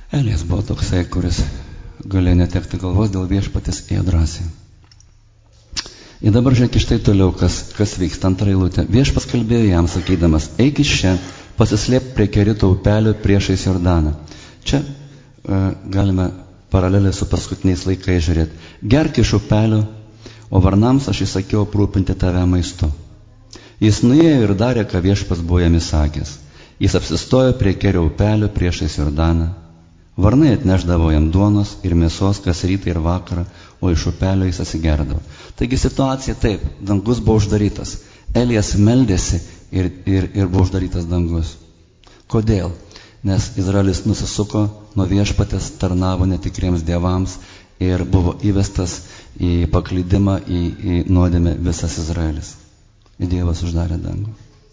Elijas buvo toksai, kuris galėjo netekti galvos, dėl Viešpaties ėjo drąsiai. Ir dabar žiūrėk štai toliau, kas vyksta, antra eilutė. Viešpats kalbėjo jam, sakydamas, eik iš čia, pasislėp prie Kerito upelio priešais Jordaną. Čia galime paralelę su paskutiniais laikais žiūrėti. Gerk iš upelio, o varnams aš įsakiau aprūpinti tave maistu. Jis nuėjo ir darė, ką Viešpats buvo jam įsakęs. Jis apsistojo prie Kerio upelio priešais Jordaną. Varnai atneždavo jam duonos ir mėsos kas rytą ir vakarą, o iš upelio jis atsigerdavo. Taigi situacija taip, dangus buvo uždarytas. Elijas meldėsi ir buvo uždarytas dangus. Kodėl? Nes Izraelis nusisuko nuo Viešpatės, tarnavo netikriems dievams ir buvo įvestas į paklydimą, į nuodėmę visas Izraelis. Ir Dievas uždarė dangų.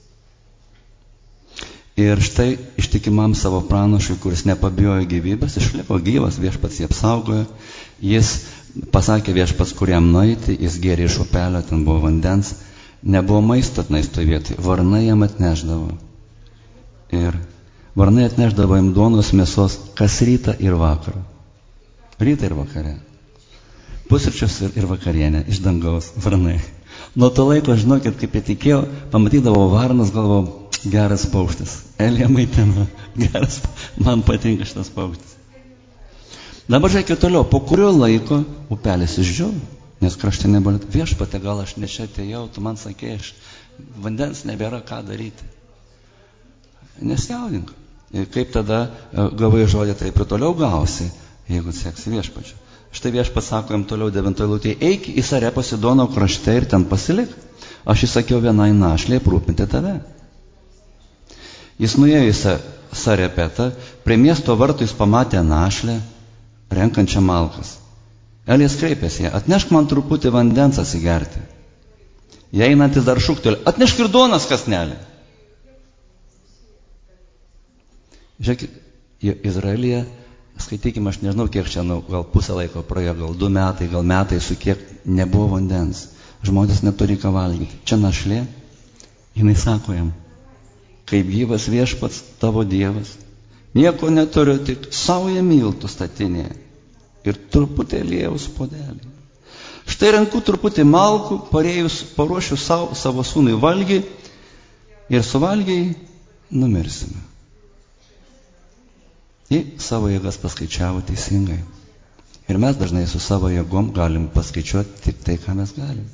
Ir štai ištikimam savo pranašui, kuris nepabijojo gyvybės, išliko gyvas, Viešpats jį apsaugojo. Jis pasakė Viešpats, kuriam nueiti, jis gėrė iš upelio, ten buvo vandens. Nebuvo maisto tenais toj vietoj, varnai jam atneždavo. Ir varnai atneždavo jam duonos, mėsos kas rytą ir vakarą. Rytą ir vakarę. Pusryčius ir vakarienę iš dangaus varnai. Nuo to laiko, žinokit, kaip įtikėjau, pamatydavau varnas, galvojau, geras paukštis. Elija maitina. Geras, man patinka šitas paukštis. Dabar žiūrėkit toliau. Po kurio laiko upelis išdžiūvo, nes krašte nebuvo. Viešpatie, gal aš ne čia atėjau, tu man sakei, vandens nebėra ką daryti. Nesijaudink. Kaip tada gavai žodį, taip ir toliau gausi, jeigu seksi Viešpačiu. Štai Viešpats sako jam toliau 9 eilutėje, eik į Sarepą Sidono krašte ir ten pasilik. Aš įsakiau vienai našlei aprūpinti tave. Jis nuėjo į Sarepetą, prie miesto vartų jis pamatė našlę, renkančią malkas. Elijas kreipėsi, atnešk man truputį vandens atsigerti. Jei einantis dar šūkteli, atnešk ir duonos kąsnelį. Žiūrėkit, Izraelyje, skaitykime, aš nežinau, kiek čia, gal pusę laiko praėjo, gal 2 metai, gal metai, su kiek nebuvo vandens. Žmonės neturi ką valgyti. Čia našlė, jinai sako jam, kaip gyvas Viešpats tavo Dievas, nieko neturiu, tik saują miltų statinėje ir truputį aliejaus puodelį. Štai renku truputį malkų, paruošiu savo sūnui valgį ir suvalgiai numirsime. Į savo jėgas paskaičiavo teisingai. Ir mes dažnai su savo jėgom galim paskaičiuoti tik tai, ką mes galim.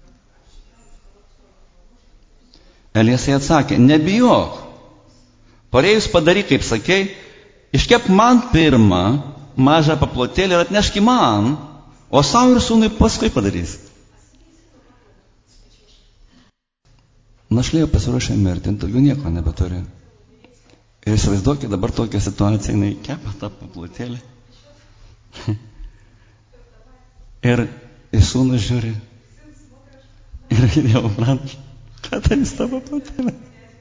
Elijas atsakė, nebijok, parėjus padaryk, kaip sakei, iškep man pirmą mažą paplotėlį ir atnešk man, o savo ir sūnui paskui padarys. Našlė jau pasiruošė mirti, daugiau nieko nebeturi. Ir įsivaizduokit dabar tokią situaciją, jinai kepa tą paplotėlį. Ir į sūnų žiūri. Ir Dievo pranašas, ką tai jis tavo paplotėlį?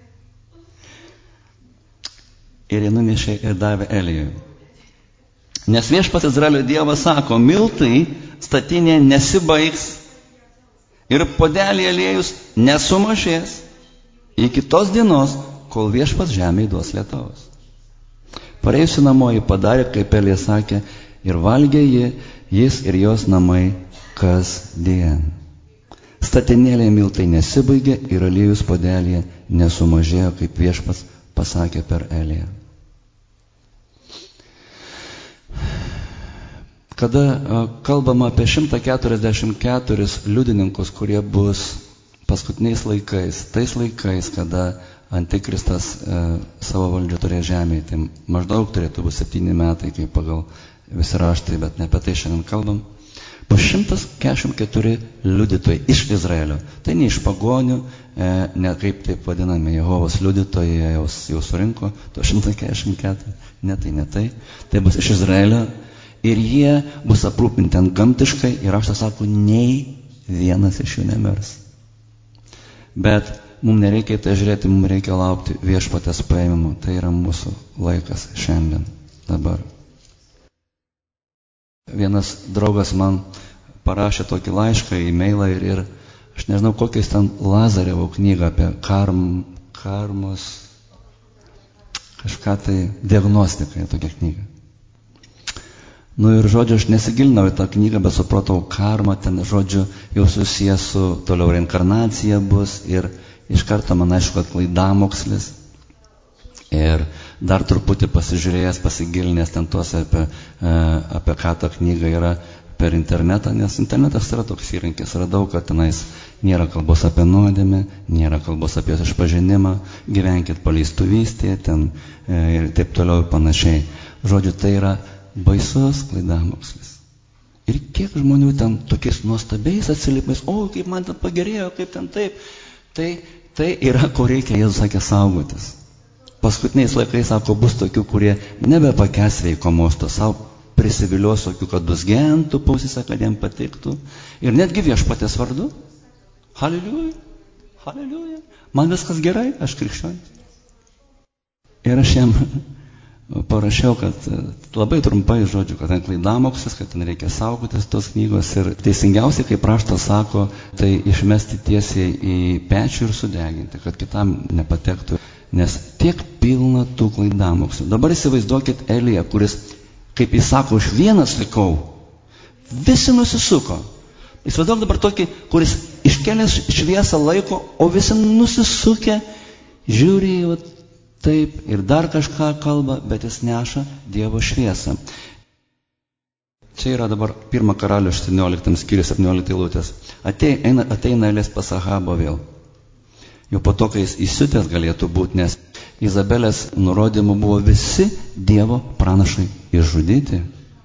Ir jie nunešė ir davė Elijui. Nes Viešpats Izraelio Dievas sako, miltai statinė nesibaigs ir puodelį aliejus nesumažės iki tos dienos, kol Viešpats žemėje duos lietaus. Pareisiu namo jį padarė, kaip Elijas sakė, ir valgė jis ir jos namai kasdien. Statinėlėje miltai nesibaigė ir aliejus puodelėje nesumažėjo, kaip Viešpats pasakė per Eliją. Kada kalbama apie 144 liudininkus, kurie bus paskutiniais laikais, tais laikais, kada Antikristas savo valdžią turės žemėje, tai maždaug turėtų būti 7 metai, kaip pagal visi raštai, bet ne apie tai šiandien kalbam. Po 144 liudytojai iš Izraelio, tai ne iš pagonių, ne kaip taip vadinami Jehovos liudytojai, jau surinko, to 144, ne tai, tai bus iš Izraelio ir jie bus aprūpinti ant gamtiškai ir raštas sako, nei vienas iš jų nemirs. Bet mums nereikia tai žiūrėti, mums reikia laukti Viešpatės paėmimo. Tai yra mūsų laikas šiandien, dabar. Vienas draugas man parašė tokį laišką, e-mailą ir aš nežinau, kokiais ten Lazarevo knygą apie karmos, kažką tai diagnostikai, tokia knyga. Ir žodžiu, aš nesigilinau į tą knygą, bet supratau, karma ten, žodžiu, jau susijęs su toliau reinkarnacija bus ir iš karto man aišku, kad klaidamokslis. Ir dar truputį pasižiūrėjęs, pasigilinęs ten tuose, apie ką ta knyga yra per internetą, nes internetas yra toks įrankis, radau, kad tenais nėra kalbos apie nuodėmę, nėra kalbos apie išpažinimą, gyvenkit paleistuvystėje, ten ir taip toliau ir panašiai. Žodžiu, tai yra baisus klaidamokslis. Ir kiek žmonių ten tokiais nuostabiais atsiliepimais, o kaip man ten pagerėjo, kaip ten taip. Tai yra, ko reikia, Jėzus sakė, saugotis. Paskutiniais laikais, sako, bus tokių, kurie nebepakęs sveiko mosto, savo prisivilios tokių, kad dusgentų pausise, kad jiem patiktų. Ir netgi viešpaties vardu. Haleliuja, haleliuja. Man viskas gerai, aš krikščionis. Ir aš jam parašiau, kad labai trumpai žodžiu, kad ten klaidamokslis, kad ten reikia saugotis tos knygos ir teisingiausiai, kaip raštas sako, tai išmesti tiesiai į pečių ir sudeginti, kad kitam nepatektų, nes tiek pilna tų klaidamokslių. Dabar įsivaizduokit Eliją, kuris, kaip jis sako, aš vienas likau, visi nusisuko. Įsivaizduok dabar tokį, kuris iškelęs šviesą laiko, o visi nusisukę, žiūri į taip ir dar kažką kalba, bet jis neša Dievo šviesą. Čia yra dabar 1 Karalių 17 skyrius 17 eilutės. Ateina eilės pas Ahabą vėl. Jau po to, kai jis įsiutęs galėtų būti, nes Izabelės nurodymų buvo visi Dievo pranašai išžudyti.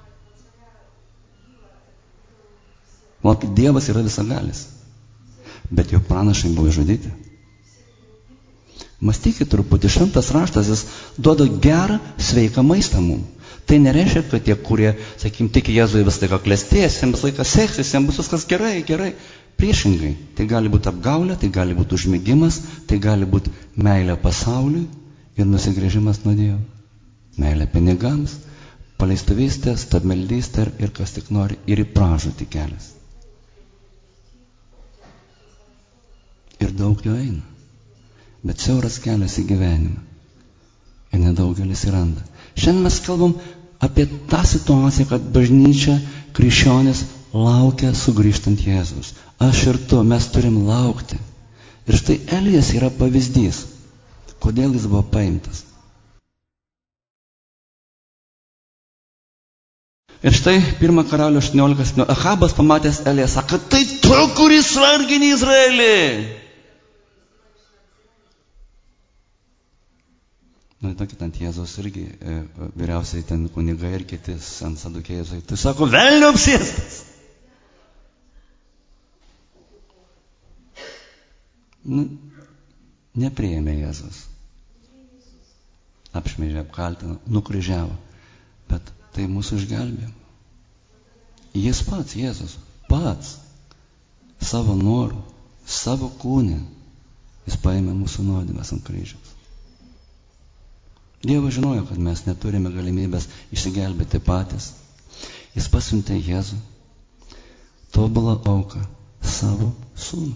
Dievas yra visagalis, bet jo pranašai buvo išžudyti. Mąstykit truputį, šventas raštas, jis duoda gerą, sveiką maistą mums. Tai nereiškia, kad tie, kurie, sakykim, tiki Jėzui visą laiką klestės, jiems visą laiką seksis, jiems bus viskas gerai. Priešingai, tai gali būti apgaulė, tai gali būti užmigimas, tai gali būti meilė pasauliui ir nusigręžimas nuo Dievo. Meilė pinigams, paleistuvystė, stabmeldystė ir kas tik nori, ir į pražūtį kelias. Ir daug jo eina. Bet siauras kelias į gyvenimą. Ir nedaugelis įranda. Šiandien mes kalbam apie tą situaciją, kad bažnyčia, krikščionis laukia sugrįžtant Jėzus. Aš ir tu, mes turim laukti. Ir štai Elijas yra pavyzdys. Kodėl jis buvo paimtas? Ir štai 1 Karalių 18. Ahabas pamatęs Eliją sako, tai tu, kuris vargini Izraelį. Tokit ant Jėzaus irgi vyriausiai ten kunigai ir kiti ant sadukėjai. Tai sako, velnio apsėstas. Nepriėmė Jėzus. Apšmeižė, apkaltino, nukryžiavo. Bet tai mūsų išgelbėjo. Jis pats, Jėzus, pats savo norų, savo kūnę, jis paėmė mūsų nuodėmes ant kryžiaus. Dievas žinojo, kad mes neturime galimybės išsigelbėti patys. Jis pasiuntė Jėzų, tobulą auką, savo sūnų.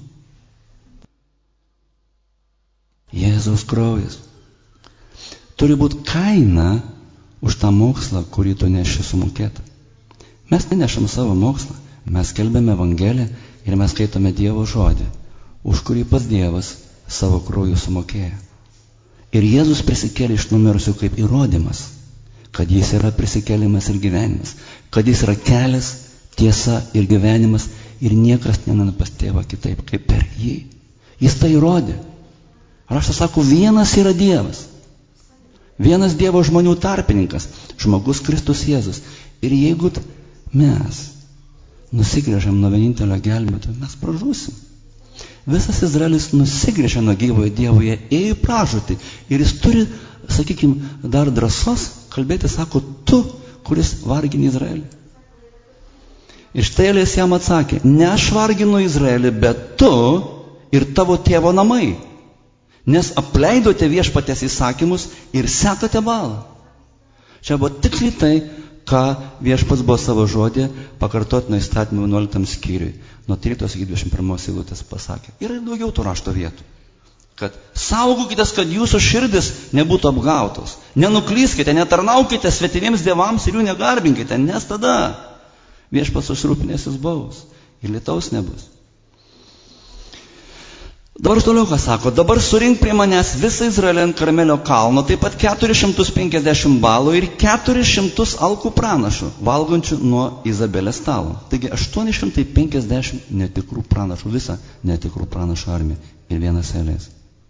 Jėzaus kraujas. Turi būti kaina už tą mokslą, kurį tu neši sumokėti. Mes nenešam savo mokslą, mes skelbiame Evangeliją ir mes skaitome Dievo žodį, už kurį pats Dievas savo krauju sumokėjo. Ir Jėzus prisikėlė iš numirusių kaip įrodymas, kad jis yra prisikėlimas ir gyvenimas, kad jis yra kelias, tiesa ir gyvenimas ir niekas neina pas tėvą kitaip kaip per jį. Jis tai įrodė. Raštas sako, vienas yra Dievas. Vienas Dievo žmonių tarpininkas, žmogus Kristus Jėzus. Ir jeigu mes nusigręžiam nuo vienintelio gelbėtojo, mes pražūsim. Visas Izraelis nusigręžė nuo gyvojo Dievo, jie ėjo į pražūtį. Ir jis turi, sakykime, dar drąsos kalbėti, sako, tu, kuris vargini Izraelį. Ir štai Elijas jam atsakė, ne aš varginu Izraelį, bet tu ir tavo tėvo namai, nes apleidote viešpaties įsakymus ir sekate Baalą. Čia buvo tiksliai tai, ką viešpats buvo savo žodį pakartotino įstatymų 11 skyriui, nuo 13 iki 21 eilutės pasakė. Yra ir daugiau tų rašto vietų, kad saugokitės, kad jūsų širdis nebūtų apgautos. Nenuklyskite, netarnaukite svetimiems dievams ir jų negarbinkite, nes tada Viešpats susirūpinęs jus baus ir lietaus nebus. Dabar toliau ką sako, dabar surink prie manęs visą Izraelį ant Karmelio kalno, taip pat 450 balų ir 400 alkų pranašų, valgančių nuo Izabelės stalo. Taigi 850 netikrų pranašų, visą netikrų pranašų armiją ir vienas Elijas.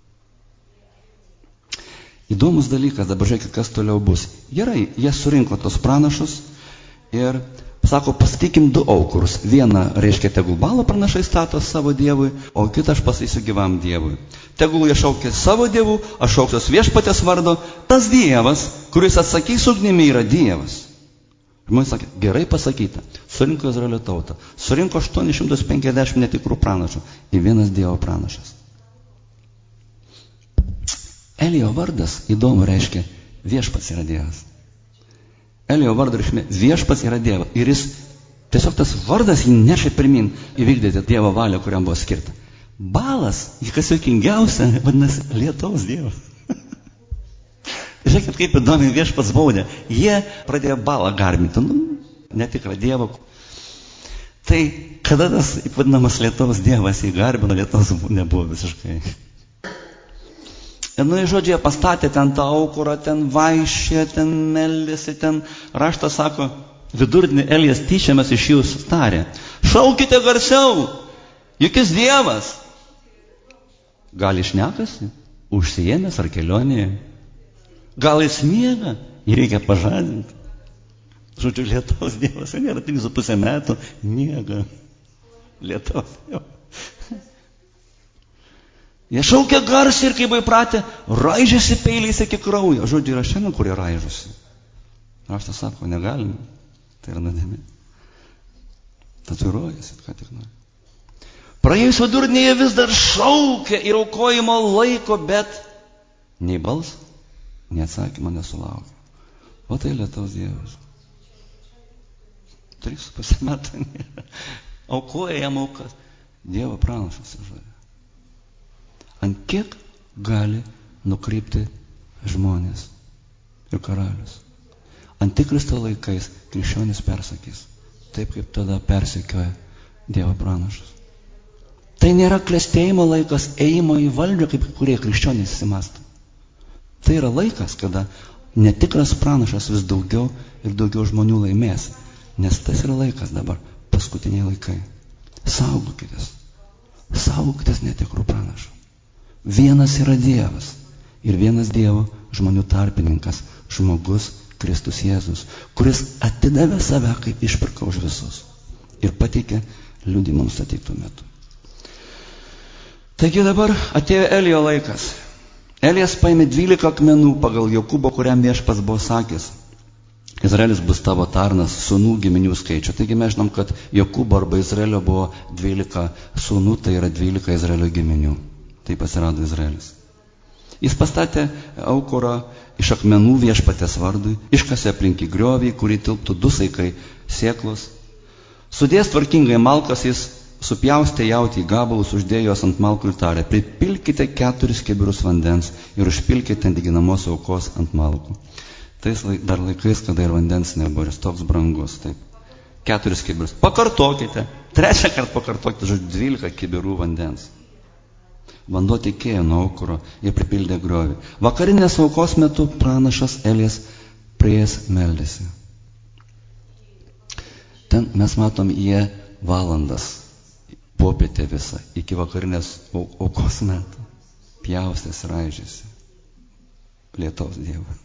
Įdomus dalykas, dabar žiūrėkit, kas toliau bus. Gerai, jie surinko tos pranašus ir sako, pastatykim 2 aukurus. Vieną, reiškia, tegul Baalo pranašai stato savo dievui, o kitą aš pastatysiu gyvam dievui. Tegul jie šaukia savo dievų, aš šauksiuos Viešpaties vardo. Tas dievas, kuris atsakys ugnimi, yra dievas. Žmonės sakė, gerai pasakyta. Surinko Izraelio tautą. Surinko 850 netikrų pranašų ir vienas dievo pranašas. Elijo vardas, įdomu, reiškia, Viešpats yra dievas. Elijo vardo reikšmė, Viešpats yra dievas. Ir jis, tiesiog tas vardas jį nešė pirmin įvykdyti Dievo valią, kuriam buvo skirta. Balas, kas juokingiausia, vadinasi, lietaus dievas. Žiūrėkit, kaip įdomiai Viešpats baudė. Jie pradėjo Balą garbinti, netikrą dievą. Tai kada tas, vadinamas, lietaus dievas jį garbino, lietaus nebuvo visiškai. Ir žodžiai pastatė ten tą aukurą, ten vaikščiojo, ten meldėsi, ten raštas sako, vidurdienį Elijas tyčiamas iš jūsų tarė, šaukite garsiau, juk jis dievas. Gal jis šnekasi, užsiėmęs ar kelionėje, gal jis miega, jį reikia pažadinti. Žodžiu, lietaus dievas, nėra 3,5 metų, miega, lietaus dievas. Jie šaukia garsiai ir kaip įpratę, raižėsi peiliais iki kraujo. Žodžiu, yra šiandien, kurie raižosi. Raštas sako, negalime. Tai yra nuodėmė. Tatuiruojasi, ką tik nori. Praėjus vidurdienį jie vis dar šaukia ir aukojimo laiko, bet nei balsą, nei atsakymą nesulaukia. O tai lietaus dievas. 3,5 metų nėra. Aukoja jam aukas. Dievo pranašas žodžiu. Ant kiek gali nukrypti žmonės ir karalius. Antikristo laikais krikščionis persakys, taip kaip tada persekioja Dievo pranašus. Tai nėra klestėjimo laikas, ėjimo į valdžią, kaip kurie krikščionys įsimasto. Tai yra laikas, kada netikras pranašas vis daugiau ir daugiau žmonių laimės, nes tas yra laikas dabar, paskutiniai laikai. Saugokitės netikrų pranašų. Vienas yra Dievas ir vienas Dievo žmonių tarpininkas, žmogus Kristus Jėzus, kuris atidavė save kaip išpirką už visus ir pateikė liudijimą nustatytų metų. Taigi dabar atėjo Elijo laikas. Elijas paėmė 12 akmenų pagal Jokūbo, kuriam Viešpats buvo sakęs, Izraelis bus tavo tarnas, sūnų giminių skaičių. Taigi mes žinom, kad Jokūbo arba Izraelio buvo 12 sūnų, tai yra 12 Izraelio giminių. Taip atsirado Izraelis. Jis pastatė aukurą iš akmenų Viešpatės vardui, iškasė aplink griovį, kurį tilptų 2 saikai sėklos. Sudės tvarkingai malkas, jis supjaustė jautį į gabalus, uždėjo jos ant malkų ir tarė, pripilkite 4 kibirus vandens ir užpilkite ant deginamos aukos ant malkų. Tais dar laikais, kada ir vandens nebuvo, jis toks brangus. Taip. 4 kibirus. Pakartokite. 3 kartą pakartokite, žodžiu, 12 kibirų vandens. Vanduo tekėjo nuo aukuro ir pripildė griovį. Vakarinės aukos metu pranašas Elijas prieėjęs meldėsi. Ten mes matom jie valandas, popietę visą, iki vakarinės aukos metų. Pjaustės, raižėsi. Lietaus Dievą.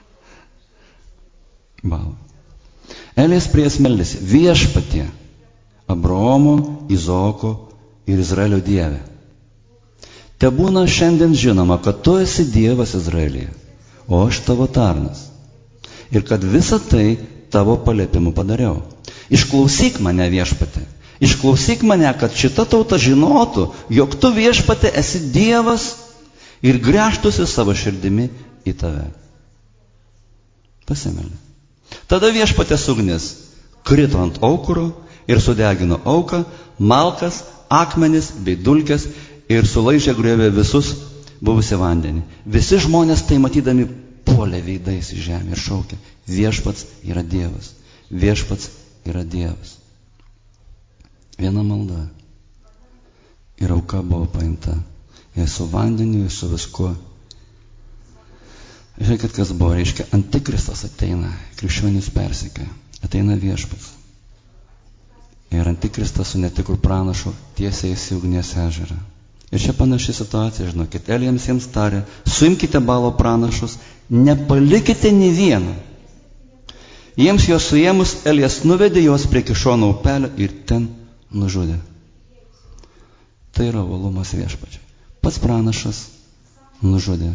Balą. Elijas prieėjęs meldėsi. Viešpatie, Abraomo, Izaoko ir Izraelio Dieve. Te būna šiandien žinoma, kad tu esi Dievas Izraelyje, o aš tavo tarnas. Ir kad visą tai tavo paliepimu padariau. Išklausyk mane, Viešpate. Išklausyk mane, kad šita tauta žinotų, jog tu, Viešpate, esi Dievas ir gręžtųsi savo širdimi į tave. Pasimeldė. Tada Viešpatės ugnis krito ant aukuro ir sudegino auką, malkas, akmenis bei dulkes ir sulaižė griovė visus buvusią vandenį. Visi žmonės tai matydami puolė veidais į žemę ir šaukė, viešpats yra Dievas, viešpats yra Dievas. Viena malda ir auka buvo paimta. Ir su vandeniu, ir su viskuo. Žiūrėkit, kas buvo, reiškia, antikristas ateina, krikščionys persekioja, ateina viešpats. Ir antikristas su netikrų pranašu tiesiai į ugnies ežerą. Ir čia panaši situacija, žinokit, Elijas jiems tarė, suimkite Baalo pranašus, nepalikite nė vieno. Jiems juos suėmus, Elijas nuvedė juos prie Kišono upelio ir ten nužudė. Tai yra uolumas viešpačiui. Pats pranašas nužudė.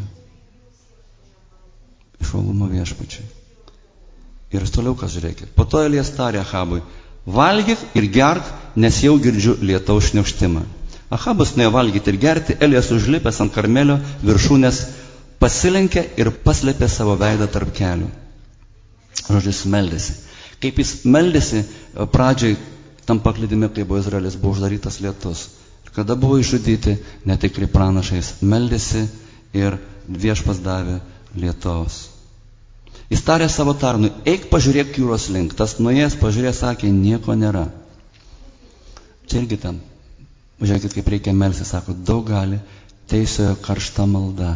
Iš uolumo viešpačiui. Ir toliau kas žiūrėkit. Po to Elijas tarė Ahabui, valgyk ir gerk, nes jau girdžiu lietaus šniokštimą. Ahabas nuėjo valgyti ir gerti, Elijas užlipęs ant Karmelio viršūnės pasilenkė ir paslėpė savo veidą tarp kelių. Žodžiu, jis meldėsi. Kaip jis meldėsi, pradžiai tam paklydime, kai buvo Izraelis, buvo uždarytas lietus. Ir kada buvo išžudyti netikri pranašais, meldėsi ir viešpas davė lietaus. Jis tarė savo tarnui, eik pažiūrėk jūros link. Tas nuėjęs pažiūrė, sakė, nieko nėra. Čia irgi tam. Žiūrėkit, kaip reikia melstis, sako, daug gali teisiojo karšta malda.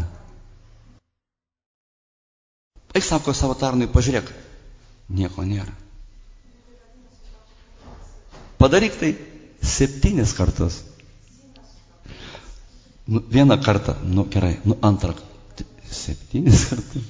Eik, sako savo tarnui, pažiūrėk, nieko nėra. Padaryk tai 7 kartus. Vieną kartą, gerai, antrą, 7 kartus.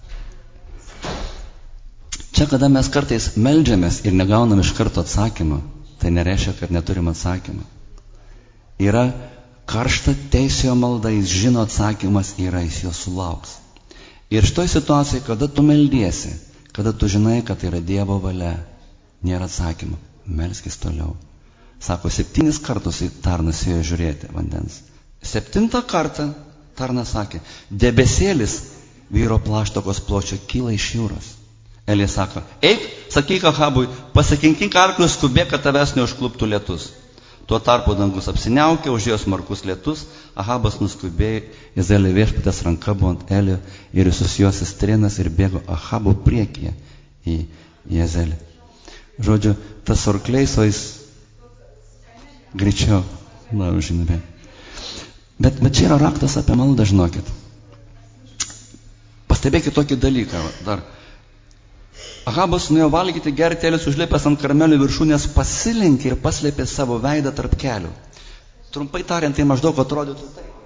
Čia, kada mes kartais meldžiamės ir negaunam iš karto atsakymą, tai nereiškia, kad neturim atsakymą. Yra karšta teisėjo malda, jis žino atsakymas yra, jis jo sulauks. Ir šitoj situacijai, kada tu meldiesi, kada tu žinai, kad tai yra Dievo valia, nėra atsakymų, melskis toliau. Sako, 7 kartus į tarnas ėjo žiūrėti vandens. 7 kartą tarnas sakė, debesėlis vyro plaštokos pločio kyla iš jūros. Elijas sako, eik, sakyk Ahabui, pasikinkink arklius, skubėk, kad tavęs neužkluptų lietus. Tuo tarpu dangus apsiniaukė, užėjo smarkus lietus, Ahabas nuskubėjo, Izraelio viešpatės ranka buvo ant Elio ir jis susijuosęs strėnas ir bėgo Ahabo priekyje į Jezelį. Žodžiu, tas arkliais, o jis greičiau, žinome. Bet čia yra raktas apie maldą, žinokit. Pastebėkit tokį dalyką dar. Ahabas nuėjo valgyti, gerti, Elijas užlipęs ant Karmelio viršūnės pasilenkė ir paslėpė savo veidą tarp kelių. Trumpai tariant, tai maždaug atrodytų taip.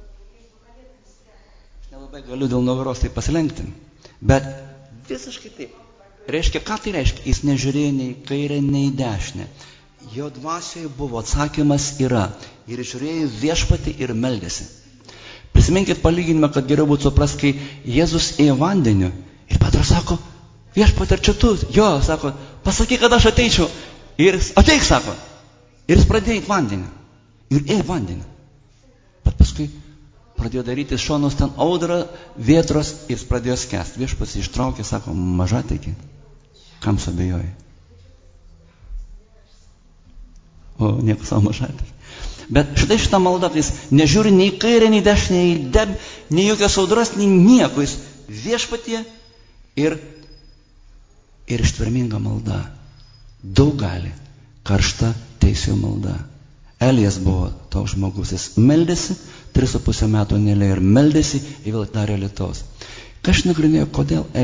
Aš nelabai galiu dėl nugaros tai pasilenkti. Bet visiškai taip. Reiškia, ką tai reiškia? Jis nežiūrėjo nei į kairę, nei į dešinę. Jo dvasioje buvo atsakymas yra. Ir žiūrėjo viešpatį ir meldėsi. Prisiminkit palyginimą, kad geriau būtų supras, kai Jėzus ėjo vandeniu. Ir Petras sako, viešpatie, ar čia tu? Jo, sako, pasakyk, kad aš ateičiau. Ir jis ateik, sako. Ir jis pradėjo į vandenį. Ir ėjo vandenį. Bet paskui pradėjo daryti šonus ten audrą, vėtros ir jis pradėjo skęsti. Viešpats ištraukė, sako, mažateiki, kam suabejoji? O, nieko savo mažateiki. Bet štai šitą maldą, jis nežiūri nei kairę, nei dešinę, nei jokios audros, nei nieko. Jis viešpatie ir ištverminga malda. Daug gali. Karšta teisėjo malda. Elijas buvo toks žmogus. Jis meldėsi, 3,5 metų nelėjo ir meldėsi, ir vėl darė lietaus. Ką aš nagrinėjau, kodėl